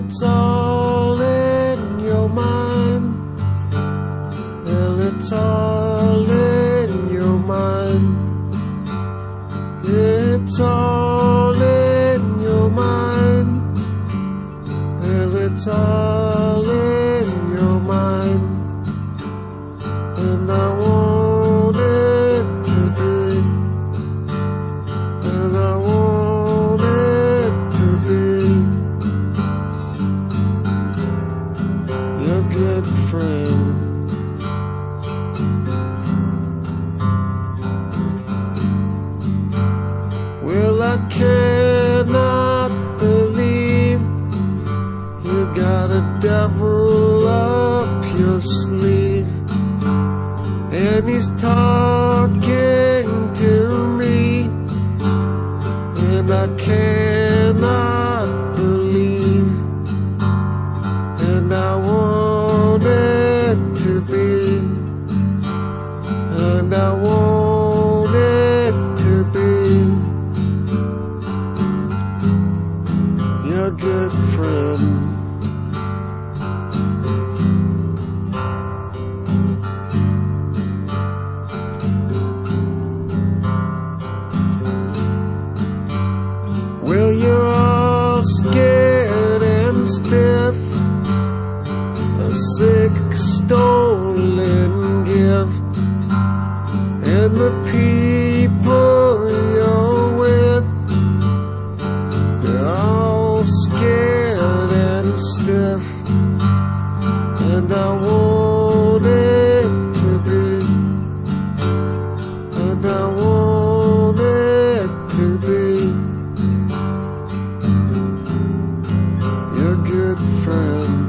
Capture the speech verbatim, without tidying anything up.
it's all in your mind. Well, it's all in your mind. It's all in your mind. Well, it's all in your mind. And I want it to be. And I want it to be your good friend. Well, I cannot believe you got a devil up your sleeve, and he's talking to me, and I cannot believe, and I want it to be, and I want it to be your good friend. Well, you're all scared and stiff, a sick, stolen gift, and the people you're with, they're all scared and stiff, and I want it to be, and I want it to be your good friend.